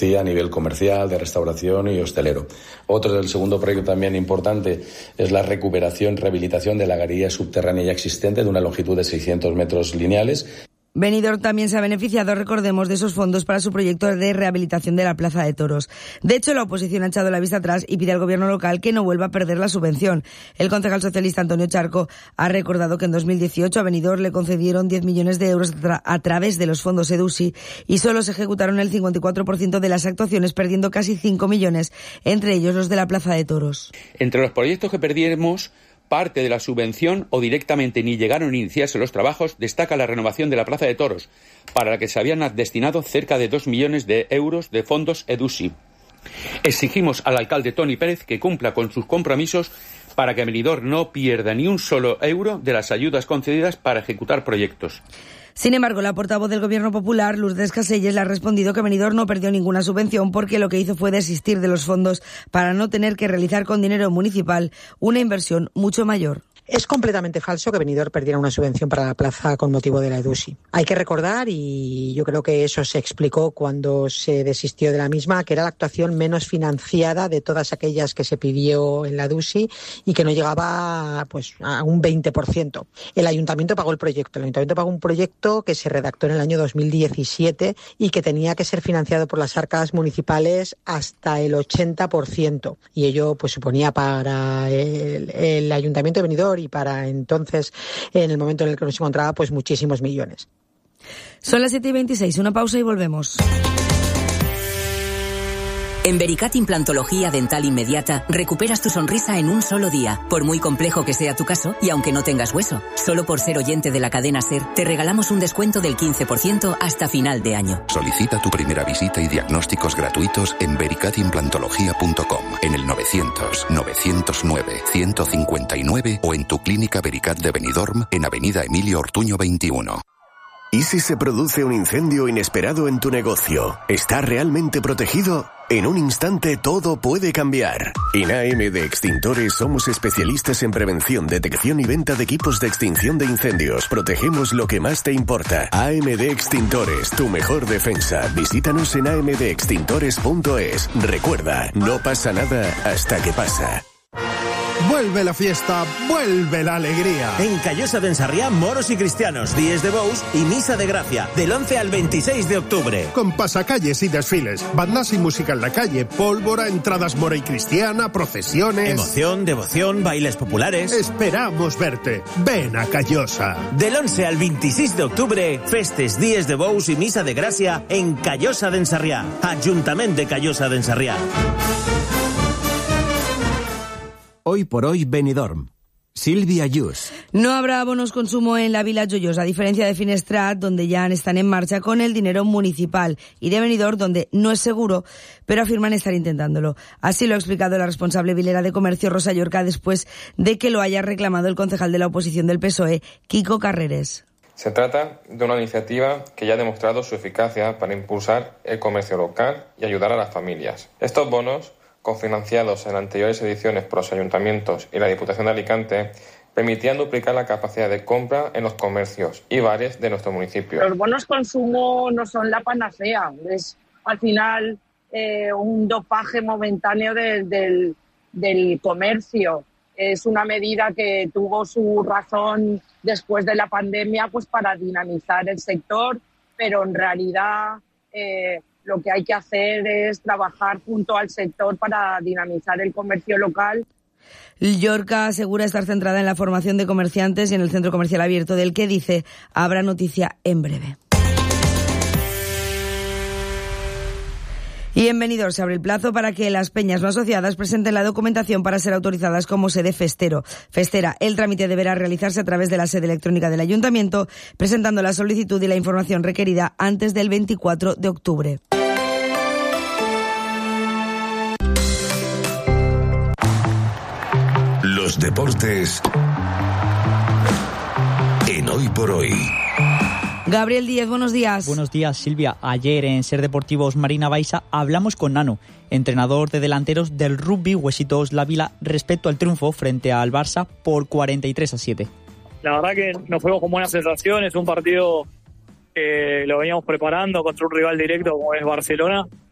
Andalucía a nivel comercial, de restauración y hostelero. Otro del segundo proyecto también importante es la recuperación, rehabilitación de la galería subterránea ya existente de una longitud de 600 metros lineales. Benidorm también se ha beneficiado, recordemos, de esos fondos para su proyecto de rehabilitación de la Plaza de Toros. De hecho, la oposición ha echado la vista atrás y pide al gobierno local que no vuelva a perder la subvención. El concejal socialista Antonio Charco ha recordado que en 2018 a Benidorm le concedieron 10 millones de euros a través de los fondos EDUSI y solo se ejecutaron el 54% de las actuaciones, perdiendo casi 5 millones, entre ellos los de la Plaza de Toros. Entre los proyectos que perdimos parte de la subvención o directamente ni llegaron a iniciarse los trabajos, destaca la renovación de la Plaza de Toros, para la que se habían destinado cerca de 2 millones de euros de fondos EDUSI. Exigimos al alcalde Toni Pérez que cumpla con sus compromisos para que Benidorm no pierda ni un solo euro de las ayudas concedidas para ejecutar proyectos. Sin embargo, la portavoz del Gobierno Popular, Lourdes Caselles, le ha respondido que Benidorm no perdió ninguna subvención porque lo que hizo fue desistir de los fondos para no tener que realizar con dinero municipal una inversión mucho mayor. Es completamente falso que Benidorm perdiera una subvención para la plaza con motivo de la EDUSI. Hay que recordar, y yo creo que eso se explicó cuando se desistió de la misma, que era la actuación menos financiada de todas aquellas que se pidió en la EDUSI y que no llegaba pues a un 20%. El Ayuntamiento pagó el proyecto. El Ayuntamiento pagó un proyecto que se redactó en el año 2017 y que tenía que ser financiado por las arcas municipales hasta el 80%. Y ello pues suponía para el Ayuntamiento de Benidorm y para entonces, en el momento en el que nos encontraba, pues muchísimos millones. Son las 7:26, una pausa y volvemos. En Vericat Implantología Dental Inmediata recuperas tu sonrisa en un solo día, por muy complejo que sea tu caso y aunque no tengas hueso. Solo por ser oyente de la cadena SER te regalamos un descuento del 15% hasta final de año. Solicita tu primera visita y diagnósticos gratuitos en vericatimplantología.com, en el 900-909-159 o en tu clínica Vericat de Benidorm en Avenida Emilio Ortuño 21. ¿Y si se produce un incendio inesperado en tu negocio? ¿Está realmente protegido? En un instante todo puede cambiar. En AMD Extintores somos especialistas en prevención, detección y venta de equipos de extinción de incendios. Protegemos lo que más te importa. AMD Extintores, tu mejor defensa. Visítanos en amdextintores.es. Recuerda, no pasa nada hasta que pasa. Vuelve la fiesta, vuelve la alegría. En Callosa de Ensarriá, moros y cristianos, días de bous y misa de gracia, del 11 al 26 de octubre. Con pasacalles y desfiles, bandas y música en la calle, pólvora, entradas mora y cristiana, procesiones... Emoción, devoción, bailes populares... Esperamos verte. Ven a Callosa. Del 11 al 26 de octubre, festes, días de bous y misa de gracia en Callosa de Ensarriá. Ayuntamiento de Callosa de Ensarriá. Hoy por hoy Benidorm. Sílvia Yus. No habrá abonos consumo en la Vila Joyós, a diferencia de Finestrat, donde ya están en marcha con el dinero municipal, y de Benidorm, donde no es seguro, pero afirman estar intentándolo. Así lo ha explicado la responsable vilera de comercio, Rosa Llorca, después de que lo haya reclamado el concejal de la oposición del PSOE, Quico Carreres. Se trata de una iniciativa que ya ha demostrado su eficacia para impulsar el comercio local y ayudar a las familias. Estos bonos, cofinanciados en anteriores ediciones por los ayuntamientos y la Diputación de Alicante, permitían duplicar la capacidad de compra en los comercios y bares de nuestro municipio. Los bonos consumo no son la panacea, es al final un dopaje momentáneo del comercio. Es una medida que tuvo su razón después de la pandemia, pues para dinamizar el sector, pero en realidad lo que hay que hacer es trabajar junto al sector para dinamizar el comercio local. Llorca asegura estar centrada en la formación de comerciantes y en el centro comercial abierto, del que dice habrá noticia en breve. Y en Benidorm se abre el plazo para que las peñas no asociadas presenten la documentación para ser autorizadas como sede festera. El trámite deberá realizarse a través de la sede electrónica del Ayuntamiento, presentando la solicitud y la información requerida antes del 24 de octubre. Los deportes en Hoy por Hoy. Gabriel Díez, buenos días. Buenos días, Silvia. Ayer en Ser Deportivos Marina Baixa hablamos con Nano, entrenador de delanteros del Rugby Huesitos La Vila, respecto al triunfo frente al Barça por 43-7. La verdad que nos fuimos con buenas sensaciones, un partido que lo veníamos preparando contra un rival directo como es Barcelona,